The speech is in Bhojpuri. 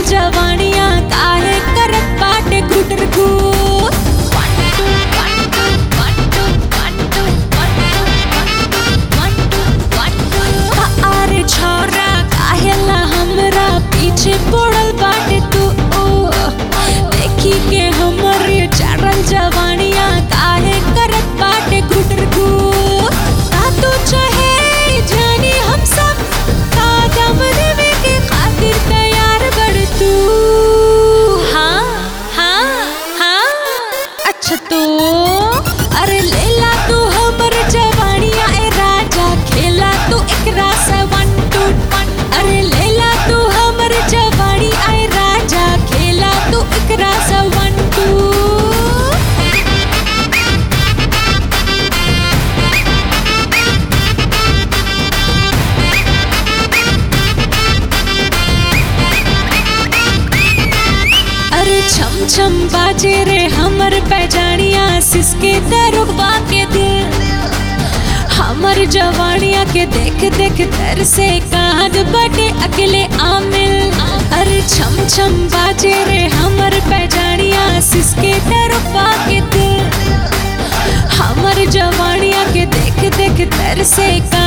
जवानिया काहे करत बाटे घुटर घू। अरे छोरा काहेला हमरा पीछे पड़ल बाटे तू। देखी के हमर चढ़ल जवानिया काहे करत बाटे घुटर घू। का तू चाहे जानी हम सब का दम देवे के खातिर तैयार बड़ तू। हाँ हाँ हाँ अच्छा तो अरे लेला तू हमर जवानिया ए राजा खेला तू एकरा से 1 2 1। अरे लेला तू हमर जवानिया ए राजा खेला तू एकरा से 1 2। अरे छम छम बाजे रे हमर पैजानिया सिसके दरुबा के दिल। हमर जवानिया के देख देख तर से कांद बटे अकेले आमिल। अरे छम छम बाजे रे हमर पैजानिया सिसके दरुबा के दिल। हमर जवानिया के देख देख तर से